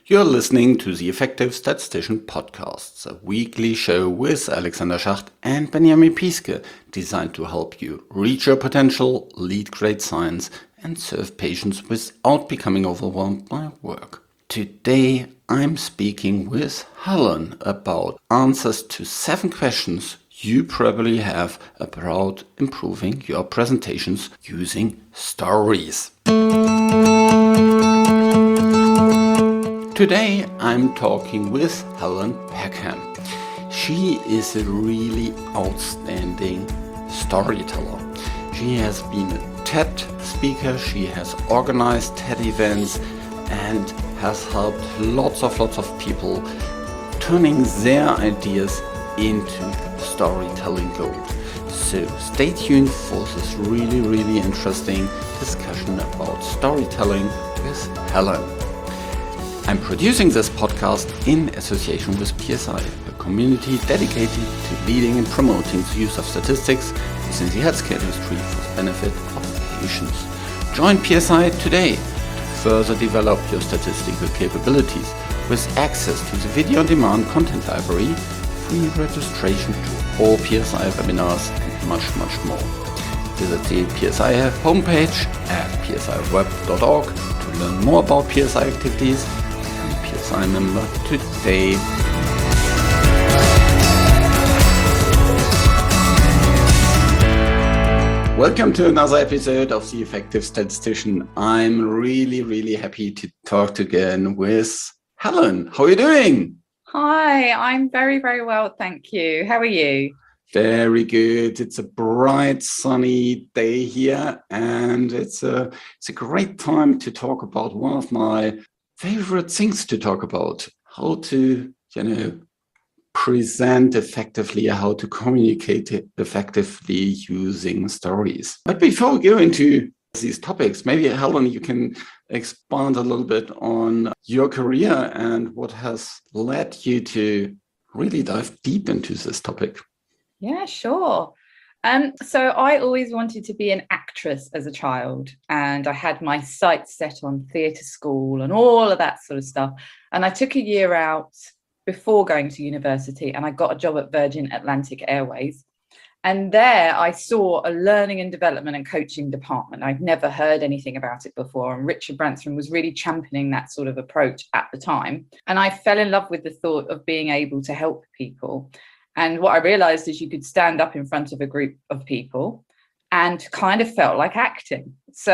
You're listening to the Effective Statistician Podcasts, a weekly show with Alexander Schacht and Benjamin Pieske, designed to help you reach your potential, lead great science, and serve patients without becoming overwhelmed by work. Today, I'm speaking with Helen about answers to 7 questions you probably have about improving your presentations using stories. Today I'm talking with Helen Peckham. She is a really outstanding storyteller. She has been a TED speaker, she has organized TED events and has helped lots of people turning their ideas into storytelling gold. So stay tuned for this really interesting discussion about storytelling with Helen. I'm producing this podcast in association with PSI, a community dedicated to leading and promoting the use of statistics within the healthcare industry for the benefit of patients. Join PSI today to further develop your statistical capabilities with access to the video-on-demand content library, free registration to all PSI webinars, and much more. Visit the PSI homepage at psiweb.org to learn more about PSI activities. PSI member today. Welcome to another episode of The Effective Statistician. I'm really happy to talk again with Helen. How are you doing? Hi, I'm very well, thank you. How are you? Very good. It's a bright, sunny day here, and it's a great time to talk about one of my favorite things to talk about, how to, present effectively, how to communicate effectively using stories. But before we go into these topics, maybe Helen, you can expand a little bit on your career and what has led you to really dive deep into this topic. Yeah, sure. So I always wanted to be an actress as a child, and I had my sights set on theatre school and all of that sort of stuff. And I took a year out before going to university, and I got a job at Virgin Atlantic Airways. And there I saw a learning and development and coaching department. I'd never heard anything about it before. And Richard Branson was really championing that sort of approach at the time. And I fell in love with the thought of being able to help people. And what I realized is you could stand up in front of a group of people and kind of felt like acting. So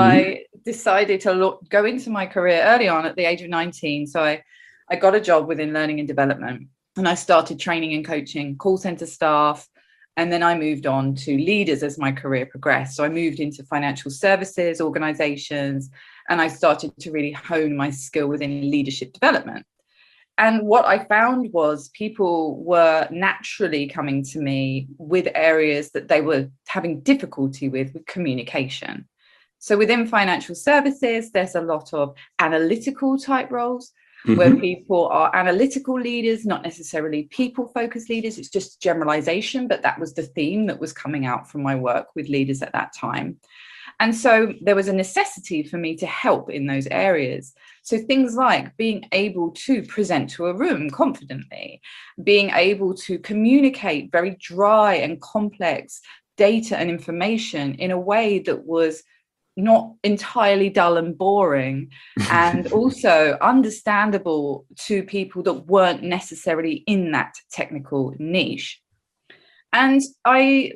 I decided to go into my career early on at the age of 19. So I got a job within learning and development, and I started training and coaching call center staff. And then I moved on to leaders as my career progressed. So I moved into financial services organizations, and I started to really hone my skill within leadership development. And what I found was people were naturally coming to me with areas that they were having difficulty with communication. So within financial services, there's a lot of analytical type roles where people are analytical leaders, not necessarily people-focused leaders. It's just generalization, but that was the theme that was coming out from my work with leaders at that time. And so there was a necessity for me to help in those areas. So things like being able to present to a room confidently, being able to communicate very dry and complex data and information in a way that was not entirely dull and boring, and also understandable to people that weren't necessarily in that technical niche. And I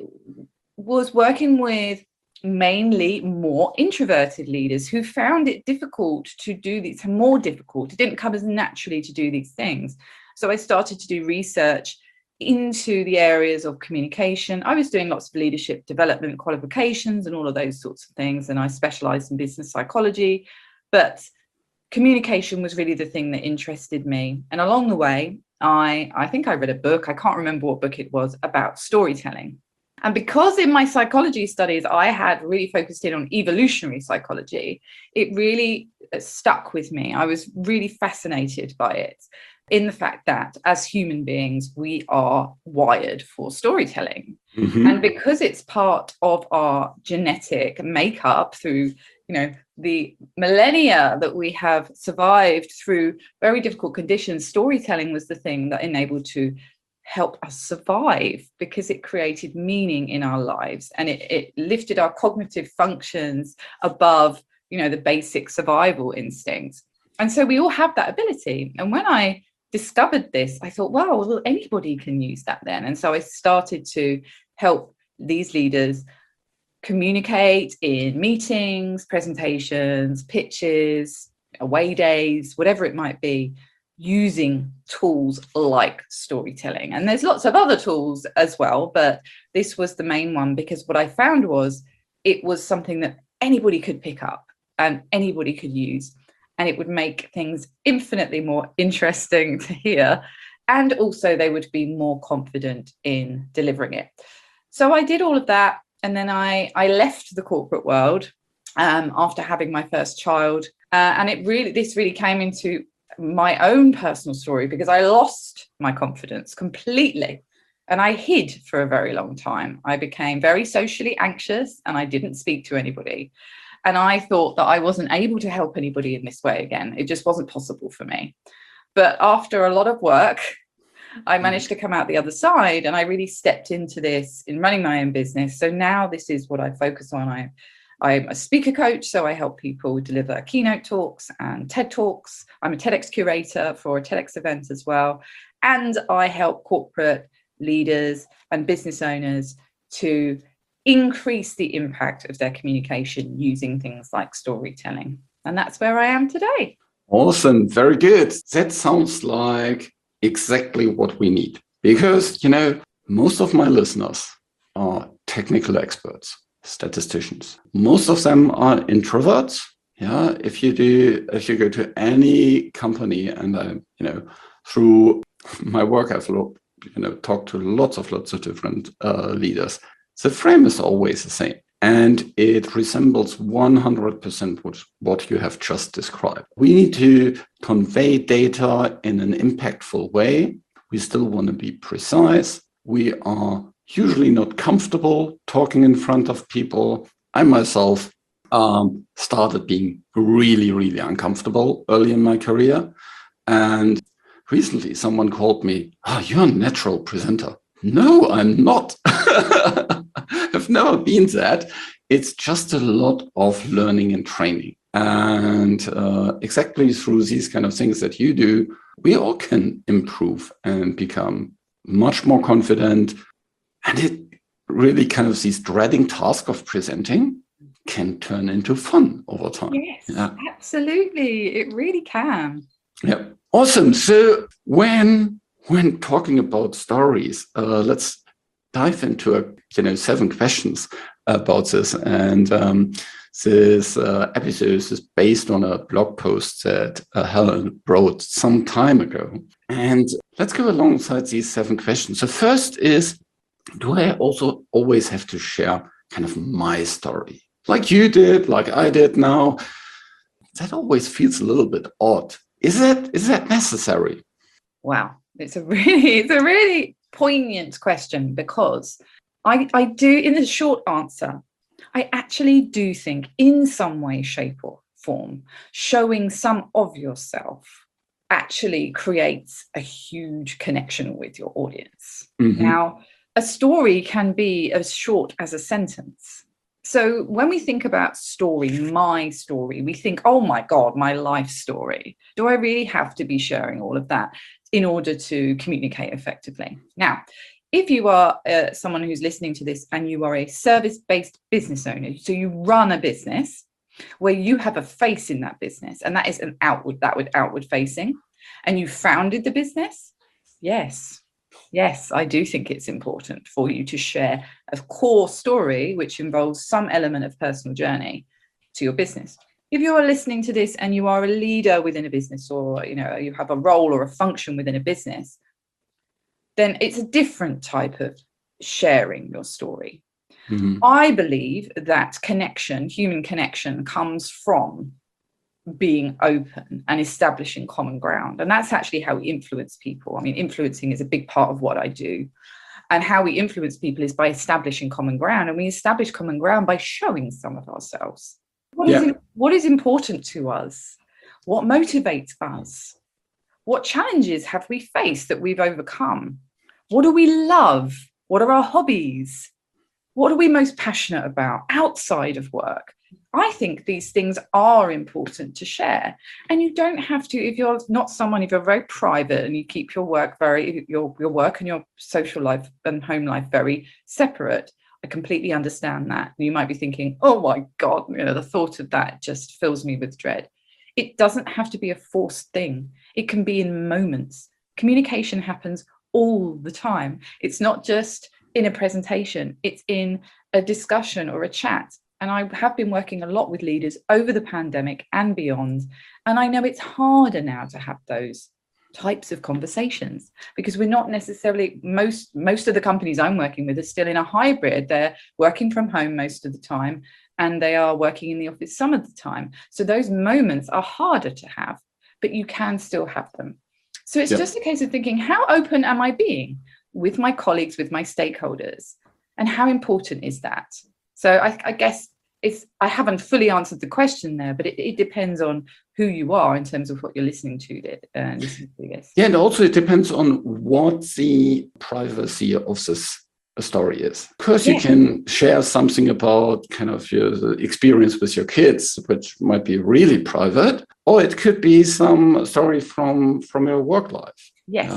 was working with mainly more introverted leaders who found it difficult to do these, more difficult. It didn't come as naturally to do these things. So I started to do research into the areas of communication. I was doing lots of leadership development qualifications and all of those sorts of things. And I specialized in business psychology, but communication was really the thing that interested me. And along the way, I think I read a book, I can't remember what book it was, about storytelling. And because in my psychology studies, I had really focused in on evolutionary psychology, it really stuck with me. I was really fascinated by it, in the fact that as human beings, we are wired for storytelling. And because it's part of our genetic makeup through the millennia that we have survived through very difficult conditions, storytelling was the thing that enabled to help us survive, because it created meaning in our lives, and it lifted our cognitive functions above, the basic survival instincts. And so we all have that ability. And when I discovered this, I thought, wow, well, anybody can use that then. And so I started to help these leaders communicate in meetings, presentations, pitches, away days, whatever it might be, using tools like storytelling. And there's lots of other tools as well, but this was the main one, because what I found was it was something that anybody could pick up and anybody could use, and it would make things infinitely more interesting to hear, and also they would be more confident in delivering it. So I did all of that, and then I left the corporate world after having my first child, and this really came into my own personal story, because I lost my confidence completely, and I hid for a very long time. I became very socially anxious, and I didn't speak to anybody. And I thought that I wasn't able to help anybody in this way again. It just wasn't possible for me. But after a lot of work, I managed to come out the other side, and I really stepped into this in running my own business. So now this is what I focus on. I'm a speaker coach, so I help people deliver keynote talks and TED Talks. I'm a TEDx curator for a TEDx event as well. And I help corporate leaders and business owners to increase the impact of their communication using things like storytelling. And that's where I am today. Awesome. Very good. That sounds like exactly what we need, because, most of my listeners are technical experts, statisticians. Most of them are introverts. Yeah. If you go to any company, and through my work, I've talked to lots of different leaders. The frame is always the same, and it resembles 100% what you have just described. We need to convey data in an impactful way. We still want to be precise. We are usually not comfortable talking in front of people. I myself started being really, really uncomfortable early in my career. And recently someone called me, "Oh, you're a natural presenter." No, I'm not. I've never been that. It's just a lot of learning and training. And exactly through these kind of things that you do, we all can improve and become much more confident. And it really kind of, this dreading task of presenting can turn into fun over time. Yes, absolutely. It really can. Yeah. Awesome. So when talking about stories, let's dive into 7 questions about this. And this episode is based on a blog post that Helen wrote some time ago. And let's go alongside these 7 questions. So first is, do I also always have to share kind of my story? Like you did, like I did now? That always feels a little bit odd. Is that necessary? Wow. It's a really poignant question, because I do, in the short answer, I actually do think in some way, shape or form, showing some of yourself actually creates a huge connection with your audience. Mm-hmm. Now, a story can be as short as a sentence. So when we think about story, my story, we think, oh my God, my life story. Do I really have to be sharing all of that in order to communicate effectively? Now, if you are someone who's listening to this and you are a service-based business owner, so you run a business where you have a face in that business, and that is outward facing, and you founded the business, yes, I do think it's important for you to share a core story which involves some element of personal journey to your business. If you are listening to this and you are a leader within a business, or you have a role or a function within a business, then it's a different type of sharing your story. Mm-hmm. I believe that human connection, comes from being open and establishing common ground. And that's actually how we influence people. I mean, influencing is a big part of what I do. And how we influence people is by establishing common ground. And we establish common ground by showing some of ourselves. what is important to us? What motivates us? What challenges have we faced that we've overcome? What do we love? What are our hobbies? What are we most passionate about outside of work? I think these things are important to share. And you don't have to, if you're not someone, if you're very private and you keep your work your work and your social life and home life very separate, I completely understand that. You might be thinking, oh my God, the thought of that just fills me with dread. It doesn't have to be a forced thing. It can be in moments. Communication happens all the time. It's not just in a presentation, it's in a discussion or a chat. And I have been working a lot with leaders over the pandemic and beyond. And I know it's harder now to have those types of conversations because we're not necessarily, most of the companies I'm working with are still in a hybrid. They're working from home most of the time and they are working in the office some of the time. So those moments are harder to have, but you can still have them. So it's just a case of thinking, how open am I being with my colleagues, with my stakeholders, and how important is that? So I guess I haven't fully answered the question there, but it depends on who you are in terms of what you're listening to. Yes. Yeah, and also it depends on what the privacy of this story is. Of course, you can share something about kind of your experience with your kids, which might be really private, or it could be some story from your work life. Yes.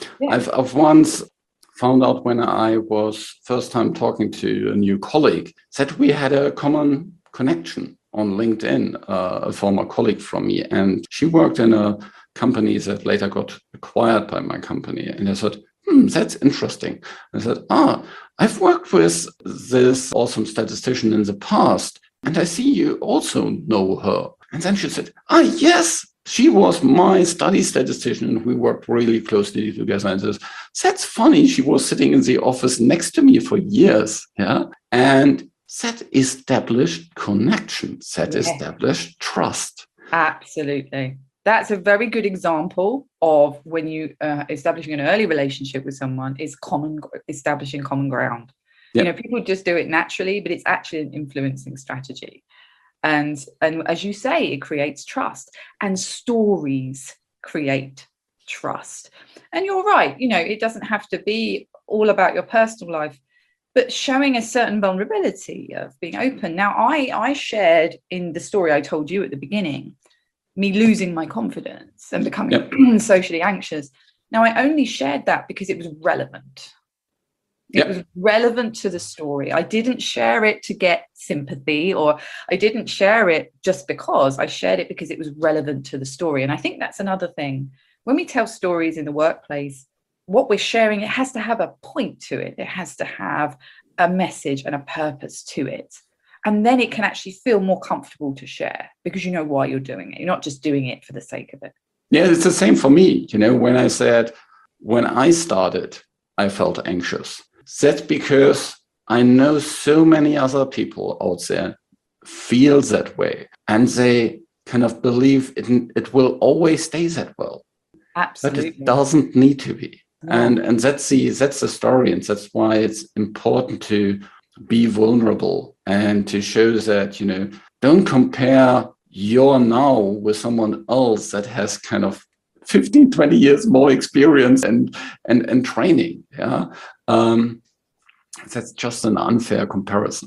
I've once found out when I was first time talking to a new colleague that we had a common connection on LinkedIn, a former colleague from me, and she worked in a company that later got acquired by my company. And I thought, that's interesting. I said, I've worked with this awesome statistician in the past, and I see you also know her. And then she said, yes, she was my study statistician, and we worked really closely together. And says, that's funny. She was sitting in the office next to me for years. Yeah. And that established connection, that established trust. Absolutely. That's a very good example of when you establishing an early relationship with someone is establishing common ground. Yeah. People just do it naturally, but it's actually an influencing strategy. And as you say, it creates trust, and stories create trust. And you're right, it doesn't have to be all about your personal life, but showing a certain vulnerability of being open. Now, I shared in the story I told you at the beginning, me losing my confidence and becoming socially anxious. Now, I only shared that because it was relevant. It was relevant to the story. I didn't share it to get sympathy, or I didn't share it just because. I shared it because it was relevant to the story. And I think that's another thing. When we tell stories in the workplace, what we're sharing, it has to have a point to it. It has to have a message and a purpose to it. And then it can actually feel more comfortable to share because you know why you're doing it. You're not just doing it for the sake of it. Yeah, it's the same for me. When I said, when I started, I felt anxious. That's because I know so many other people out there feel that way, and they kind of believe it will always stay that well. Absolutely. But it doesn't need to be. Yeah. And that's the story, and that's why it's important to be vulnerable and to show that, don't compare your now with someone else that has kind of 15, 20 years more experience and training. Yeah. That's just an unfair comparison.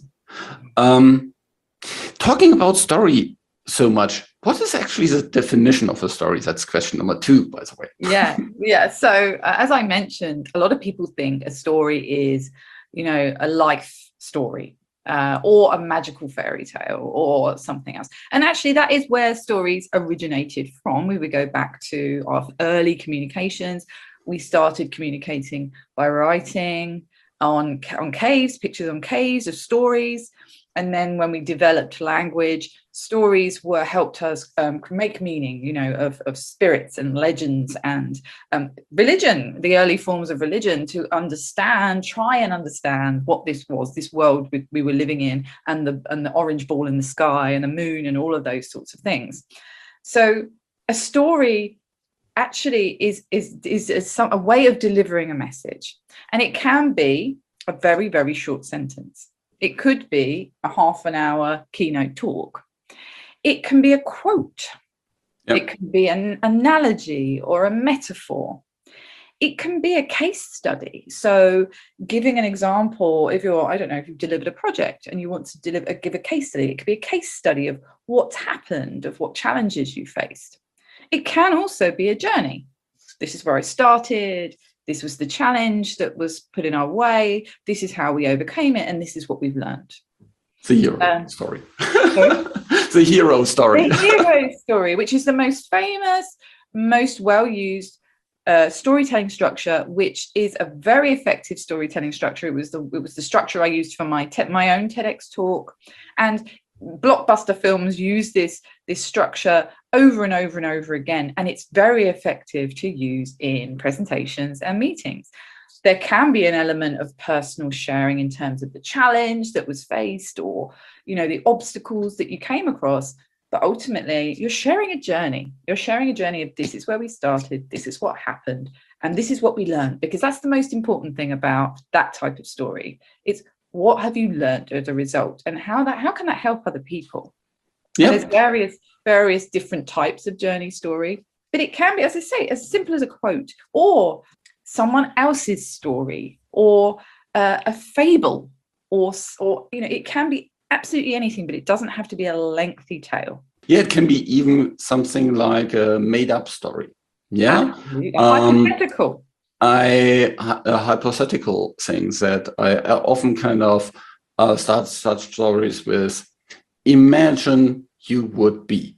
Talking about story so much, what is actually the definition of a story? That's question number 2, by the way. Yeah. So as I mentioned, a lot of people think a story is, a life story or a magical fairy tale or something else. And actually, that is where stories originated from. We would go back to our early communications. We started communicating by writing on caves, pictures on caves of stories. And then when we developed language, stories helped us make meaning, of spirits and legends and religion, the early forms of religion, to try and understand what this was, this world we were living in, and the orange ball in the sky and the moon and all of those sorts of things. So a story actually is a way of delivering a message, and it can be a very, very short sentence. It could be a half an hour keynote talk. It can be a quote. Yep. It can be an analogy or a metaphor. It can be a case study. So giving an example, if you've delivered a project and you want to give a case study, it could be a case study of what's happened, of what challenges you faced. It can also be a journey. This is where I started. This was the challenge that was put in our way. This is how we overcame it. And this is what we've learned. The hero story. The hero story. The hero story, which is the most famous, most well-used storytelling structure, which is a very effective storytelling structure. It was the structure I used for my own TEDx talk, and blockbuster films use this structure over and over and over again, and it's very effective to use in presentations and meetings. There can be an element of personal sharing in terms of the challenge that was faced, or the obstacles that you came across. But ultimately, you're sharing a journey. You're sharing a journey of this is where we started, this is what happened, and this is what we learned. Because that's the most important thing about that type of story. It's what have you learned as a result, and how can that help other people? Yeah. There's various different types of journey story, but it can be, as I say, as simple as a quote, or someone else's story, or a fable, or it can be absolutely anything, but it doesn't have to be a lengthy tale. Yeah, it can be even something like a made-up story. Yeah, hypothetical. Hypothetical things that I often kind of start such stories with. Imagine you would be.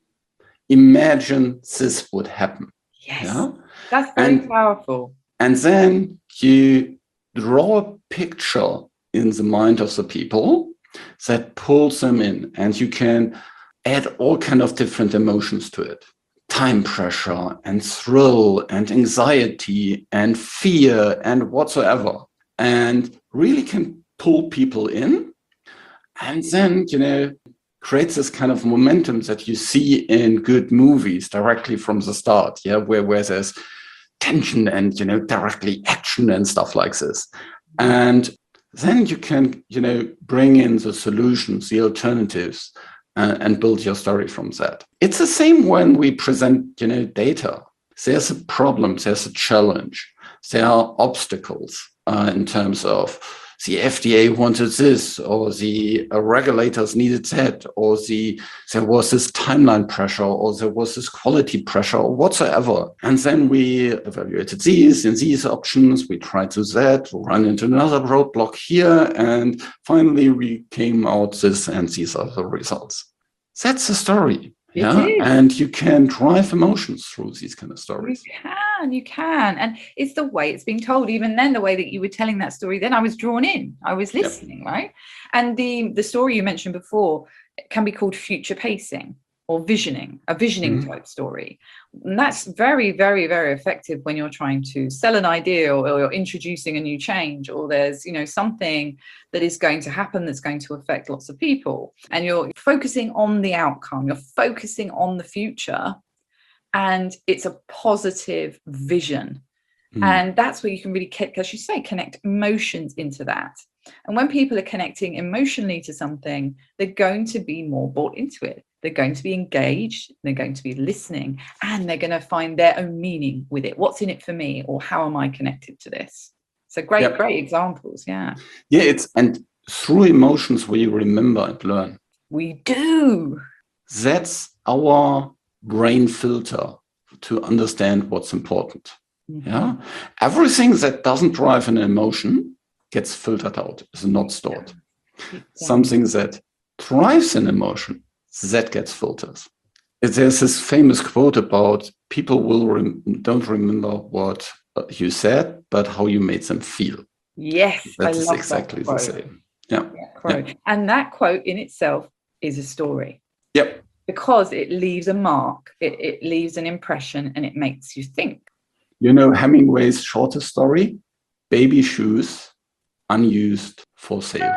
Imagine this would happen. Yes, yeah? That's very powerful. And then you draw a picture in the mind of the people that pulls them in, and you can add all kind of different emotions to it. Time pressure and thrill and anxiety and fear and whatsoever, and really can pull people in, and then creates this kind of momentum that you see in good movies directly from the start, where there's tension and directly action and stuff like this. And then you can bring in the solutions, the alternatives, and build your story from that. It's the same when we present data. There's a problem, there's a challenge, there are obstacles in terms of the FDA wanted this, or the regulators needed that, or there was this timeline pressure, or there was this quality pressure, or whatsoever. And then we evaluated these and these options. We tried to that, run into another roadblock here, and finally we came out this, and these are the results. That's the story. Yeah, and you can drive emotions through these kind of stories. You can. And it's the way it's being told. Even then, the way that you were telling that story, then I was drawn in. I was listening, right? And the story you mentioned before can be called future pacing or visioning, a visioning type story. And that's very, very, very effective when you're trying to sell an idea, or you're introducing a new change, or there's, something that is going to happen that's going to affect lots of people. And you're focusing on the outcome, you're focusing on the future, and it's a positive vision. And that's where you can really, as you say, connect emotions into that. And when people are connecting emotionally to something, they're going to be more bought into it. They're going to be engaged, they're going to be listening, and they're going to find their own meaning with it. What's in it for me, or how am I connected to this? So great examples. Yeah, and through emotions we remember and learn. We do. That's our brain filter to understand what's important. Yeah, everything that doesn't drive an emotion gets filtered out, is not stored. Something that drives an emotion, that gets filtered. There's this famous quote about people don't remember what you said, but how you made them feel. Yes, that's exactly the same. Yeah. And that quote in itself is a story. Yep. Because it leaves a mark, it leaves an impression, and it makes you think. Hemingway's shortest story, Baby Shoes, Unused, for Sale.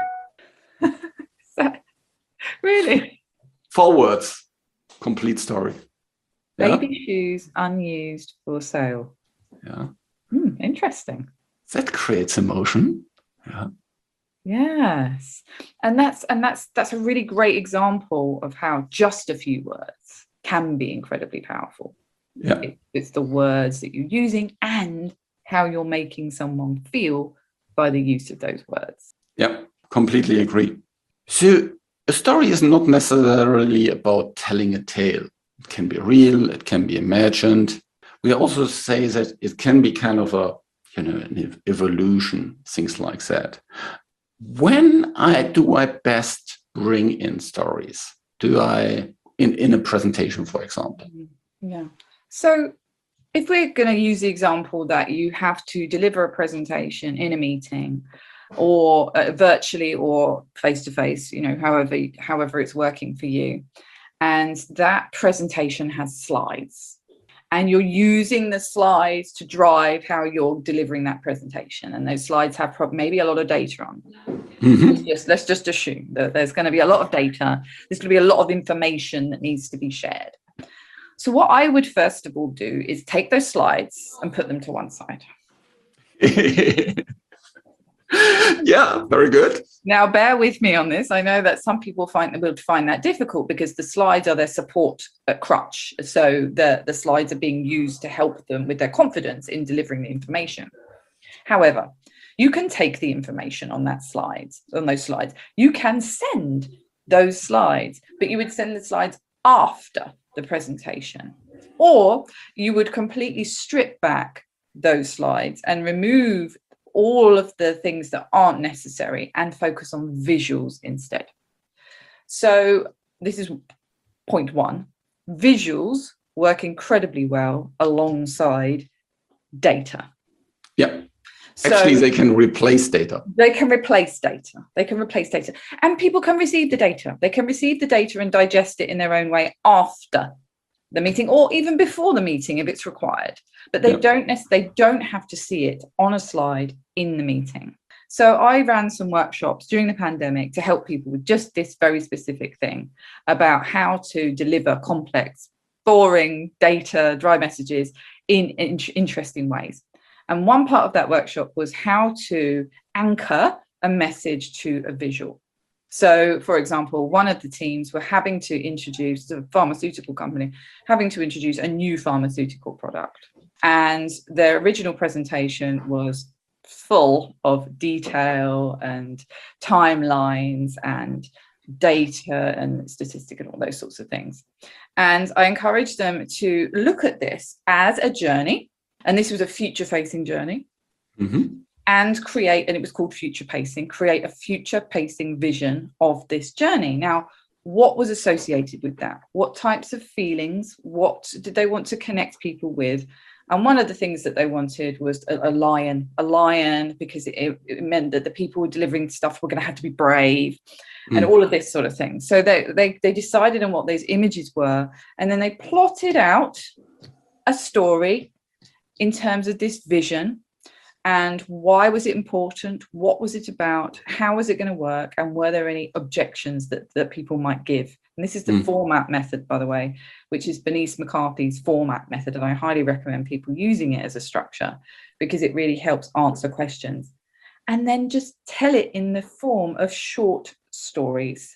Really? 4 words, complete story. Baby shoes, unused, for sale. Yeah. Interesting. That creates emotion. Yeah. Yes. And that's a really great example of how just a few words can be incredibly powerful. Yeah. It's the words that you're using and how you're making someone feel by the use of those words. Yeah, completely agree. So a story is not necessarily about telling a tale. It can be real, it can be imagined. We also say that it can be kind of an evolution, things like that. When do I best bring in stories? Do I in a presentation, for example? Yeah. So if we're going to use the example that you have to deliver a presentation in a meeting or virtually or face to face, however it's working for you, and that presentation has slides, and you're using the slides to drive how you're delivering that presentation, and those slides have maybe a lot of data on them. Mm-hmm. Let's just assume that there's going to be a lot of data. There's going to be a lot of information that needs to be shared. So what I would first of all do is take those slides and put them to one side. Yeah, very good. Now, bear with me on this. I know that some people will find that difficult because the slides are their support crutch. So the slides are being used to help them with their confidence in delivering the information. However, you can take the information on those slides. You can send those slides, but you would send the slides after the presentation, or you would completely strip back those slides and remove all of the things that aren't necessary and focus on visuals instead. So this is point one. Visuals work incredibly well alongside data. Yeah. Actually, they can replace data. They can replace data. And people can receive the data. They can receive the data and digest it in their own way after the meeting, or even before the meeting if it's required. But they don't have to see it on a slide in the meeting. So I ran some workshops during the pandemic to help people with just this very specific thing about how to deliver complex, boring data, dry messages in interesting ways. And one part of that workshop was how to anchor a message to a visual. So, for example, one of the teams were having to introduce, a pharmaceutical company, having to introduce a new pharmaceutical product. And their original presentation was full of detail and timelines and data and statistic and all those sorts of things. And I encouraged them to look at this as a journey. And this was a future-facing journey. Mm-hmm. And it was called future pacing, create a future pacing vision of this journey. Now, what was associated with that? What types of feelings? What did they want to connect people with? And one of the things that they wanted was a lion, because it meant that the people who were delivering stuff were going to have to be brave and all of this sort of thing. So they decided on what those images were, and then they plotted out a story in terms of this vision. And why was it important? What was it about? How was it going to work? And were there any objections that people might give? And this is the format method, by the way, which is Bernice McCarthy's format method. And I highly recommend people using it as a structure because it really helps answer questions. And then just tell it in the form of short stories.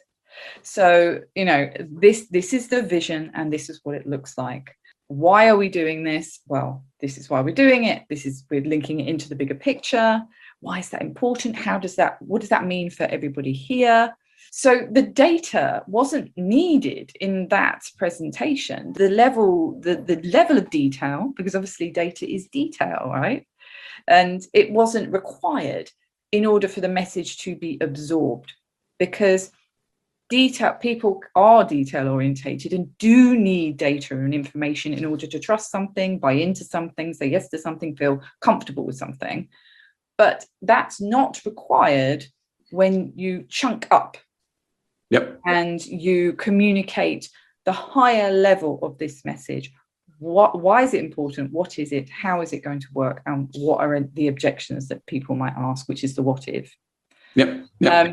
So, this is the vision and this is what it looks like. Why are we doing this? Well, this is why we're doing it. We're linking it into the bigger picture. Why is that important? What does that mean for everybody here? So the data wasn't needed in that presentation. The level of detail, because obviously data is detail, right? And it wasn't required in order for the message to be absorbed, because people are detail orientated and do need data and information in order to trust something, buy into something, say yes to something, feel comfortable with something. But that's not required when you chunk up. Yep. And you communicate the higher level of this message. Why is it important? What is it? How is it going to work? And what are the objections that people might ask, which is the what if. Yep.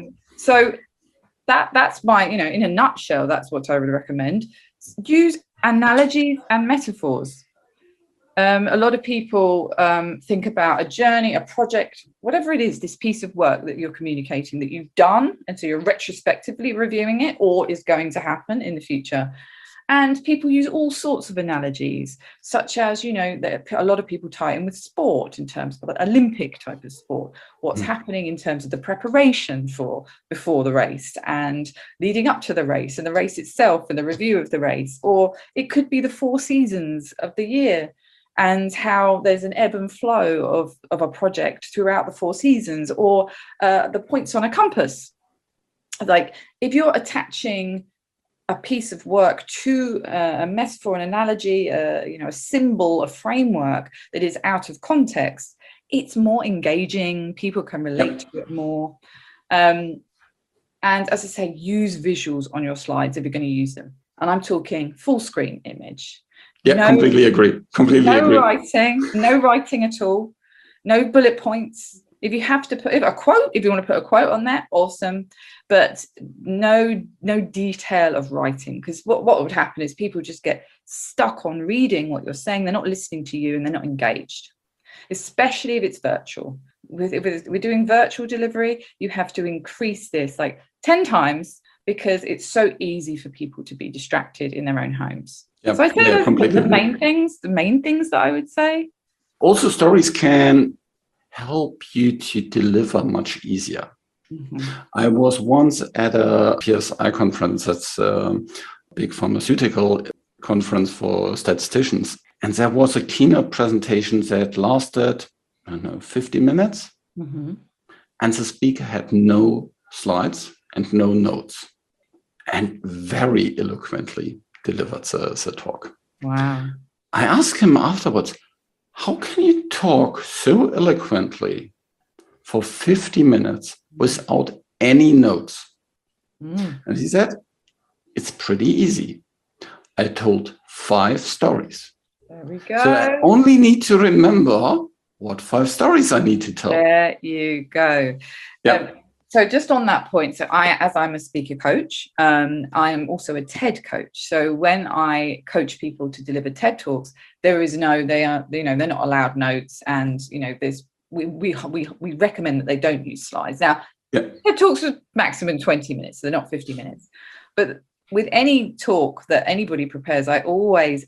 So that's my, in a nutshell, that's what I would recommend. Use analogies and metaphors. A lot of people think about a journey, a project, whatever it is, this piece of work that you're communicating that you've done. And so you're retrospectively reviewing it or is going to happen in the future. And people use all sorts of analogies, such as, you know, a lot of people tie in with sport in terms of Olympic type of sport, what's happening in terms of the preparation for before the race and leading up to the race and the race itself and the review of the race. Or it could be the 4 seasons of the year and how there's an ebb and flow of a project throughout the 4 seasons, or the points on a compass. Like if you're attaching a piece of work to a metaphor, an analogy, you know, a symbol, a framework that is out of context, it's more engaging. People can relate to it more. And as I say, use visuals on your slides if you're going to use them. And I'm talking full screen image. Yeah, completely agree. No writing at all. No bullet points. If you have to put a quote, if you want to put a quote on that, awesome. But no detail of writing, because what would happen is people just get stuck on reading what you're saying. They're not listening to you and they're not engaged, especially if it's virtual. If we're doing virtual delivery, you have to increase this like 10 times because it's so easy for people to be distracted in their own homes. Yep. So I think the main things that I would say. Also, stories can help you to deliver much easier. I was once at a PSI conference, that's a big pharmaceutical conference for statisticians. And there was a keynote presentation that lasted, 50 minutes. And the speaker had no slides and no notes and very eloquently delivered the talk. Wow. I asked him afterwards, how can you talk so eloquently for 50 minutes without any notes? And he said, it's pretty easy. I told 5 stories. There we go. So I only need to remember what 5 stories I need to tell. There you go. Yeah. So just on that point, so I'm a speaker coach, I am also a TED coach. So when I coach people to deliver TED Talks, they're not allowed notes, and we recommend that they don't use slides. Now, TED Talks are maximum 20 minutes, so they're not 50 minutes. But with any talk that anybody prepares, I always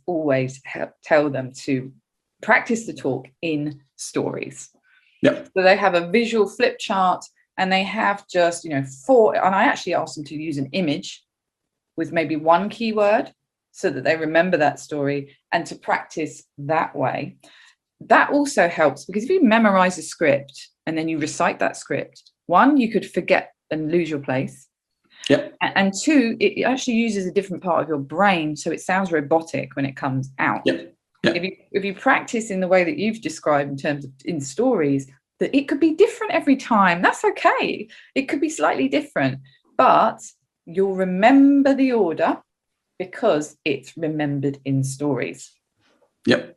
tell them to practice the talk in stories. Yeah. So they have a visual flip chart. And they have just, 4, and I actually asked them to use an image with maybe 1 keyword so that they remember that story and to practice that way. That also helps because if you memorize a script and then you recite that script, 1, you could forget and lose your place. Yeah. And 2, it actually uses a different part of your brain. So it sounds robotic when it comes out. Yeah. Yeah. If you practice in the way that you've described in terms of in stories, that it could be different every time. That's okay. It could be slightly different, but you'll remember the order because it's remembered in stories. Yep.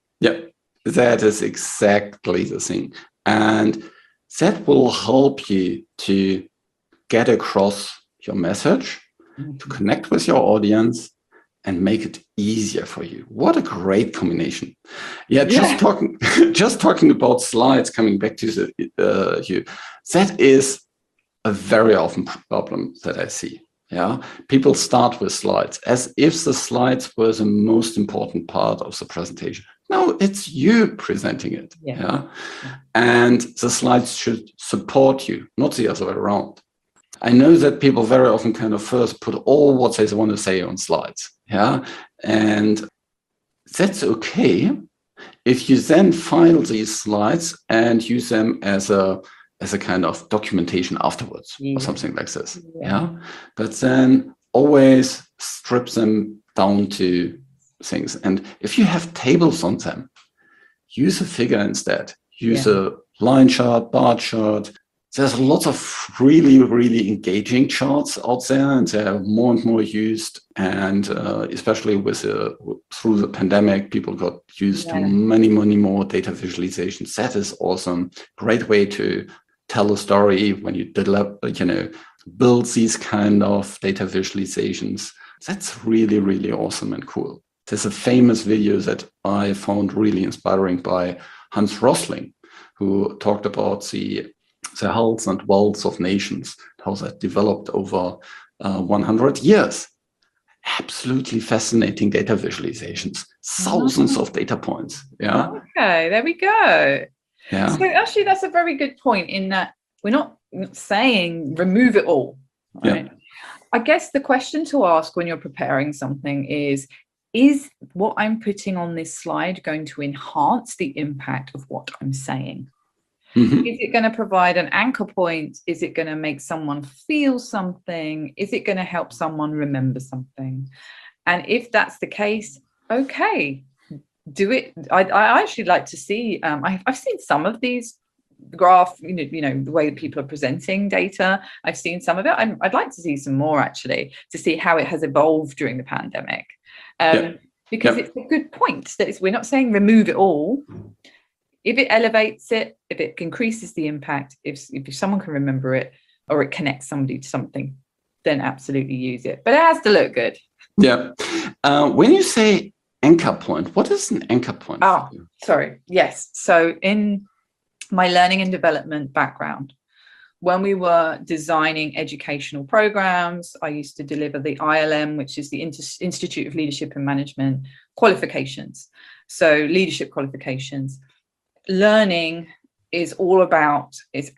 That is exactly the thing. And that will help you to get across your message, to connect with your audience, and make it easier for you. What a great combination. Just talking about slides, coming back to you, that is a very often problem that I see. Yeah, people start with slides as if the slides were the most important part of the presentation. No, it's you presenting it. Yeah. And the slides should support you, not the other way around. I know that people very often kind of first put all what they want to say on slides. Yeah. And that's okay if you then file these slides and use them as a kind of documentation afterwards or something like this. Yeah. But then always strip them down to things. And if you have tables on them, use a figure instead. Use a line chart, bar chart. There's lots of really, really engaging charts out there, and they're more and more used. And especially through the pandemic, people got used to many more data visualizations. That is awesome. Great way to tell a story when you build these kind of data visualizations. That's really, really awesome and cool. There's a famous video that I found really inspiring by Hans Rosling, who talked about the health and wealth of nations, how that developed over 100 years. Absolutely fascinating data visualizations, thousands of data points. Yeah. Okay, there we go. Yeah. So actually, that's a very good point in that we're not saying remove it all. Right? Yeah. I guess the question to ask when you're preparing something is what I'm putting on this slide going to enhance the impact of what I'm saying? Mm-hmm. Is it going to provide an anchor point? Is it going to make someone feel something? Is it going to help someone remember something? And if that's the case, okay, do it. I actually like to see, I've seen some of these graph, you know, the way people are presenting data. I've seen some of it. I'd like to see some more actually, to see how it has evolved during the pandemic. Because it's a good point that we're not saying remove it all. If it elevates it, if it increases the impact, if someone can remember it or it connects somebody to something, then absolutely use it. But it has to look good. Yeah. When you say anchor point, what is an anchor point? Oh, sorry. Yes. So in my learning and development background, when we were designing educational programs, I used to deliver the ILM, which is the Institute of Leadership and Management qualifications. So leadership qualifications. Learning is all about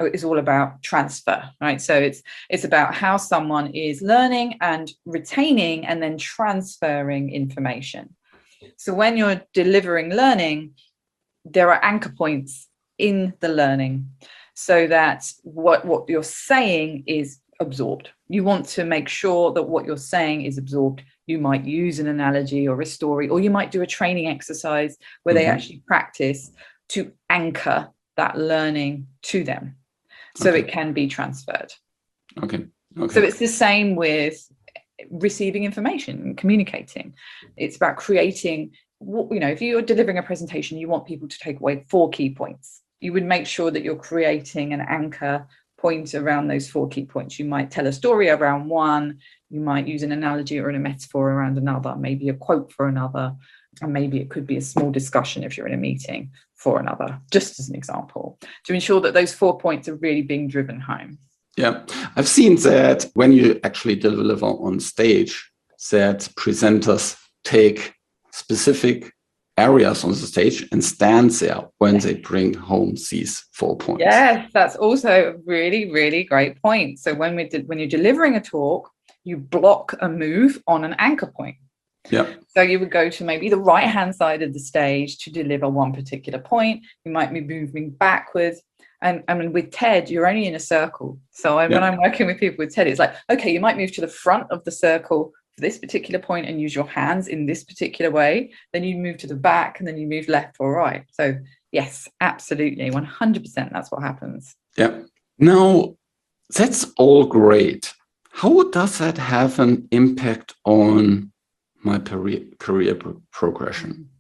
transfer, right? So it's about how someone is learning and retaining and then transferring information. So when you're delivering learning, there are anchor points in the learning so that what you're saying is absorbed. You want to make sure that what you're saying is absorbed. You might use an analogy or a story, or you might do a training exercise where they actually practice to anchor that learning to them so it can be transferred. Okay. So it's the same with receiving information and communicating. It's about creating, you know, if you're delivering a presentation, you want people to take away 4 key points. You would make sure that you're creating an anchor point around those 4 key points. You might tell a story around one, you might use an analogy or a metaphor around another, maybe a quote for another, and maybe it could be a small discussion if you're in a meeting for another, just as an example, to ensure that those 4 points are really being driven home. Yeah, I've seen that when you actually deliver on stage, that presenters take specific areas on the stage and stand there when they bring home these 4 points. Yes, that's also a really, really great point. So when you're delivering a talk, you block a move on an anchor point. Yeah. So you would go to maybe the right-hand side of the stage to deliver one particular point. You might be moving backwards. And I mean, with TED, you're only in a circle. So when I'm working with people with TED, it's like, okay, you might move to the front of the circle for this particular point and use your hands in this particular way. Then you move to the back and then you move left or right. So yes, absolutely. 100%. That's what happens. Yeah. Now, that's all great. How does that have an impact on my career progression,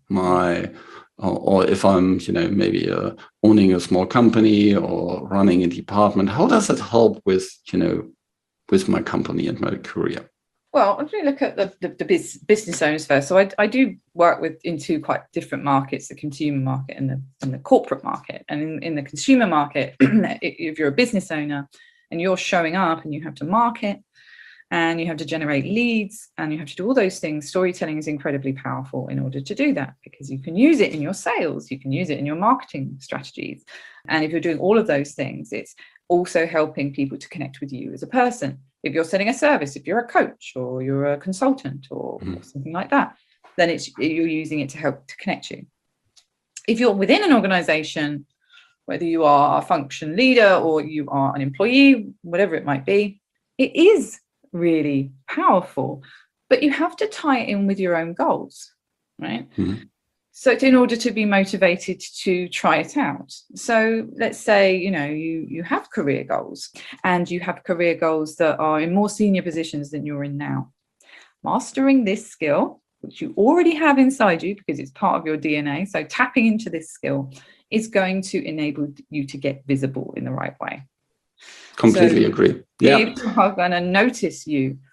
or if I'm, you know, maybe owning a small company or running a department? How does that help with, you know, with my company and my career? Well, if we look at the business owners first, so I do work in 2 quite different markets: the consumer market and the corporate market. And in the consumer market, if you're a business owner and you're showing up and you have to market, and you have to generate leads, and you have to do all those things, storytelling is incredibly powerful in order to do that, because you can use it in your sales, you can use it in your marketing strategies. And if you're doing all of those things, it's also helping people to connect with you as a person. If you're selling a service, if you're a coach or you're a consultant or something like that, then you're using it to help to connect you. If you're within an organization, whether you are a function leader or you are an employee, whatever it might be, it is really powerful, but you have to tie it in with your own goals, right? So in order to be motivated to try it out. So let's say, you know, you have career goals, and you have career goals that are in more senior positions than you're in now. Mastering this skill, which you already have inside you because it's part of your DNA, so tapping into this skill is going to enable you to get visible in the right way. Completely agree. Yeah. People are going to notice you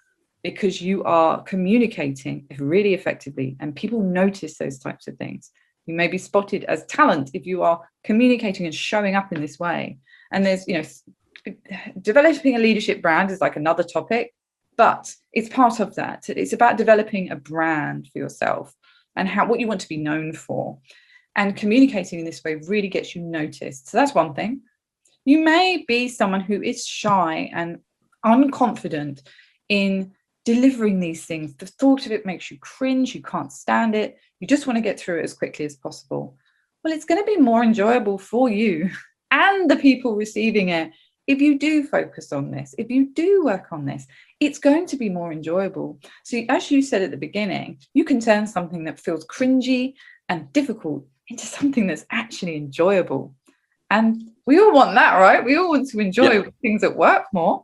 because you are communicating really effectively and people notice those types of things. You may be spotted as talent if you are communicating and showing up in this way. And there's, developing a leadership brand is like another topic, but it's part of that. It's about developing a brand for yourself and what you want to be known for. And communicating in this way really gets you noticed. So that's one thing. You may be someone who is shy and unconfident in delivering these things. The thought of it makes you cringe. You can't stand it. You just want to get through it as quickly as possible. Well, it's going to be more enjoyable for you and the people receiving it if you do focus on this, if you do work on this. It's going to be more enjoyable. So as you said at the beginning, you can turn something that feels cringy and difficult into something that's actually enjoyable. And we all want that, right? We all want to enjoy things at work more.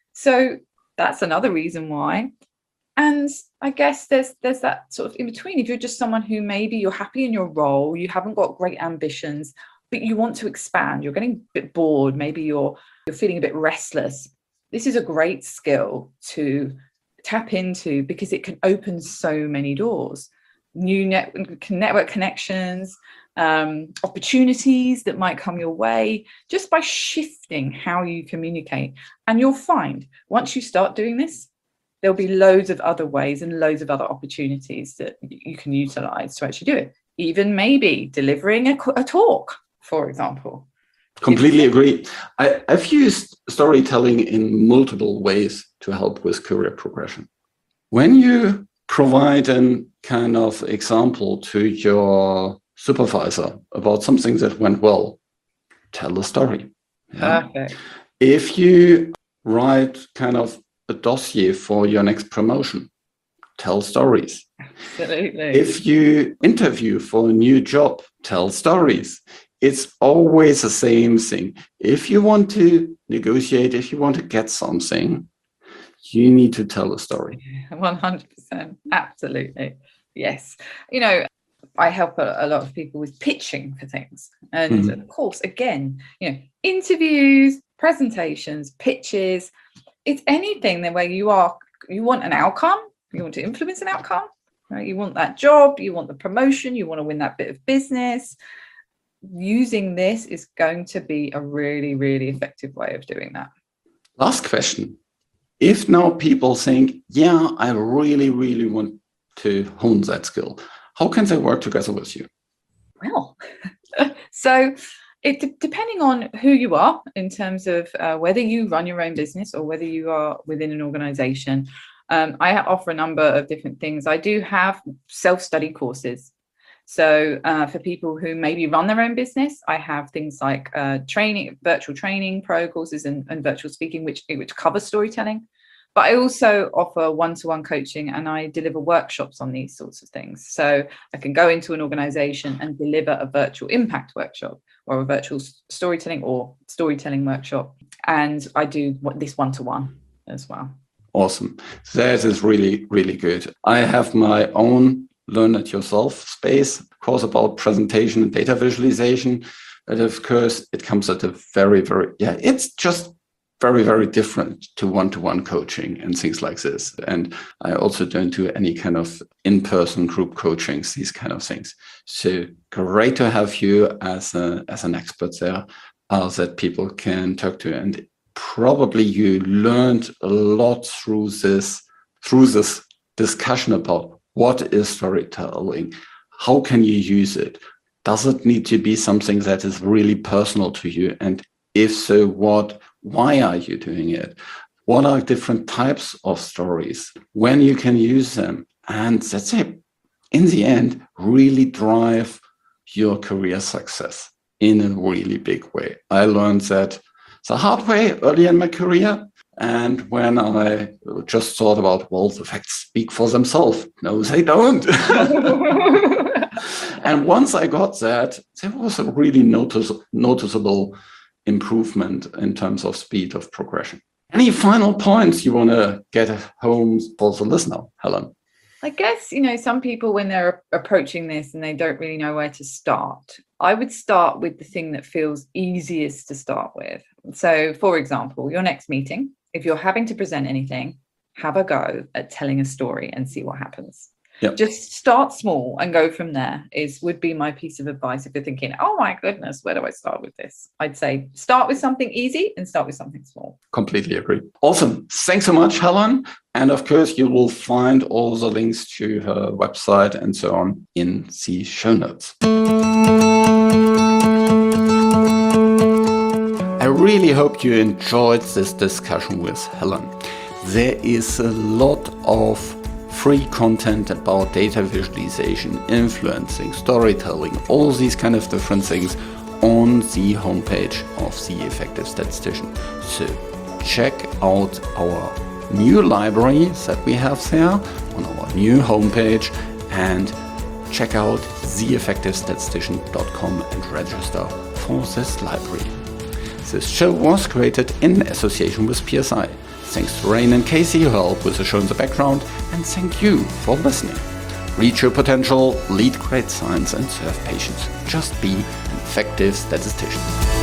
So that's another reason why. And I guess there's that sort of in between. If you're just someone who maybe you're happy in your role, you haven't got great ambitions, but you want to expand, you're getting a bit bored, maybe you're feeling a bit restless. This is a great skill to tap into because it can open so many doors, new network connections, opportunities that might come your way just by shifting how you communicate. And you'll find once you start doing this, there'll be loads of other ways and loads of other opportunities that you can utilize to actually do it. Even maybe delivering a talk, for example. Completely agree. I've used storytelling in multiple ways to help with career progression. When you provide a kind of example to your supervisor about something that went well, tell a story. Yeah? Perfect. If you write kind of a dossier for your next promotion, tell stories. Absolutely. If you interview for a new job, tell stories. It's always the same thing. If you want to negotiate, if you want to get something, you need to tell a story. 100%. Absolutely. Yes. I help a lot of people with pitching for things. And of course, again, interviews, presentations, pitches, it's anything where you want an outcome, you want to influence an outcome, right? You want that job, you want the promotion, you want to win that bit of business. Using this is going to be a really, really effective way of doing that. Last question. If now people think, yeah, I really, really want to hone that skill, how can they work together with you? Well, so depending on who you are in terms of whether you run your own business or whether you are within an organization, I offer a number of different things. I do have self-study courses. So for people who maybe run their own business, I have things like virtual training pro courses and virtual speaking, which cover storytelling. But I also offer one-to-one coaching and I deliver workshops on these sorts of things. So I can go into an organization and deliver a virtual impact workshop or a virtual storytelling workshop. And I do this one-to-one as well. Awesome. That is really, really good. I have my own Learn It Yourself space course about presentation and data visualization. But of course, it comes at a very, very, it's just very, very different to one-to-one coaching and things like this. And I also don't do any kind of in-person group coachings, these kind of things. So great to have you as an expert there that people can talk to. And probably you learned a lot through this discussion about what is storytelling, how can you use it? Does it need to be something that is really personal to you? And if so, why are you doing it? What are different types of stories? When you can use them? And that's it. In the end, really drive your career success in a really big way. I learned that the hard way early in my career. And when I just thought about, well, the facts speak for themselves. No, they don't. And once I got that, there was a really noticeable improvement in terms of speed of progression. Any final points you want to get home for the listener, Helen? I guess, some people, when they're approaching this and they don't really know where to start, I would start with the thing that feels easiest to start with. So, for example, your next meeting, if you're having to present anything, have a go at telling a story and see what happens. Yep. Just start small and go from there would be my piece of advice. If you're thinking, oh my goodness, where do I start with this? I'd say start with something easy and start with something small. Completely agree. Awesome. Thanks so much, Helen. And of course, you will find all the links to her website and so on in the show notes. I really hope you enjoyed this discussion with Helen. There is a lot of free content about data visualization, influencing, storytelling, all these kind of different things on the homepage of The Effective Statistician. So check out our new library that we have there on our new homepage, and check out theeffectivestatistician.com and register for this library. This show was created in association with PSI. Thanks to Rain and Casey who helped with the show in the background, and thank you for listening. Reach your potential, lead great science, and serve patients. Just be an effective statistician.